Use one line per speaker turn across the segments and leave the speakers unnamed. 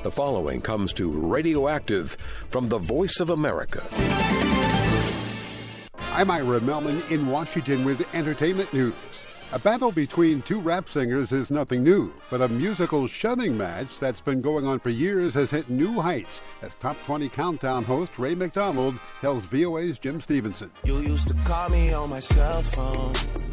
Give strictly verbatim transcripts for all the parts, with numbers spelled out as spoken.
The following comes to Radioactive from the Voice of America.
I'm Ira Melman in Washington with entertainment news. A battle between two rap singers is nothing new, but a musical shoving match that's been going on for years has hit new heights, as Top twenty Countdown host Ray McDonald tells V O A's Jim Stevenson.
You used to call me on my cell phone,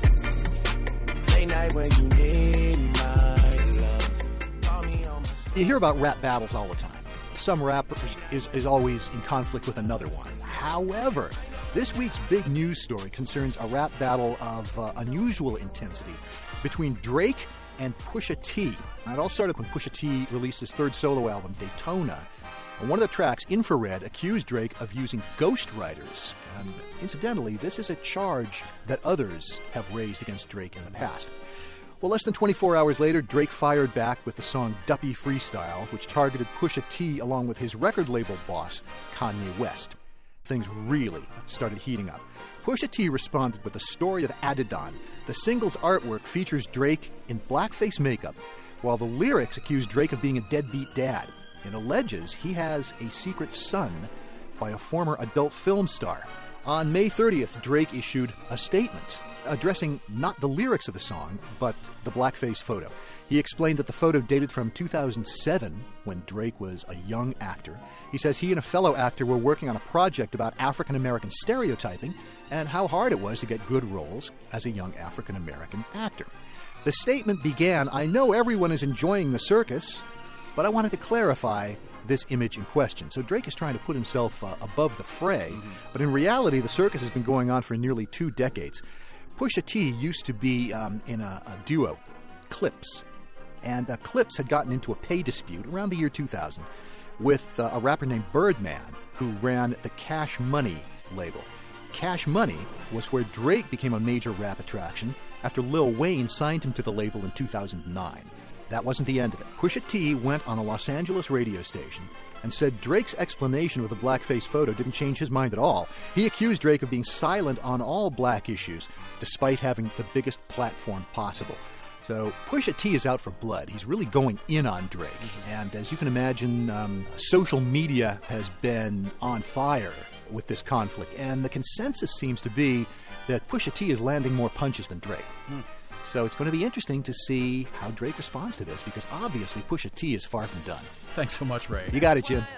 late night when you need my love. Call me on my cell phone.
You hear about rap battles all the time. Some rapper is, is always in conflict with another one. However, this week's big news story concerns a rap battle of uh, unusual intensity between Drake and Pusha T. Now, it all started when Pusha T released his third solo album, Daytona. On one of the tracks, Infrared accused Drake of using ghostwriters. And incidentally, this is a charge that others have raised against Drake in the past. Well, less than twenty-four hours later, Drake fired back with the song Duppy Freestyle, which targeted Pusha T along with his record label boss, Kanye West. Things really started heating up. Pusha T responded with the story of Adidon. The single's artwork features Drake in blackface makeup, while the lyrics accuse Drake of being a deadbeat dad. It alleges he has a secret son by a former adult film star. On May thirtieth, Drake issued a statement addressing not the lyrics of the song, but the blackface photo. He explained that the photo dated from two thousand seven, when Drake was a young actor. He says he and a fellow actor were working on a project about African-American stereotyping and how hard it was to get good roles as a young African-American actor. The statement began, "I know everyone is enjoying the circus, but I wanted to clarify this image in question." So Drake is trying to put himself uh, above the fray, mm-hmm. but in reality, the circus has been going on for nearly two decades. Pusha T used to be um, in a, a duo, Clips. And uh, Clips had gotten into a pay dispute around the year two thousand with uh, a rapper named Birdman, who ran the Cash Money label. Cash Money was where Drake became a major rap attraction after Lil Wayne signed him to the label in two thousand nine. That wasn't the end of it. Pusha T went on a Los Angeles radio station and said Drake's explanation with a blackface photo didn't change his mind at all. He accused Drake of being silent on all black issues, despite having the biggest platform possible. So Pusha T is out for blood. He's really going in on Drake. And as you can imagine, um, social media has been on fire with this conflict. And the consensus seems to be that Pusha T is landing more punches than Drake. Mm. So it's going to be interesting to see how Drake responds to this, because obviously Pusha T is far from done.
Thanks so much, Ray.
You got it, Jim.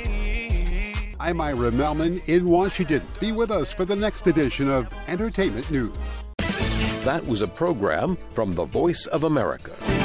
I'm Ira Melman in Washington. Be with us for the next edition of Entertainment News.
That was a program from the Voice of America.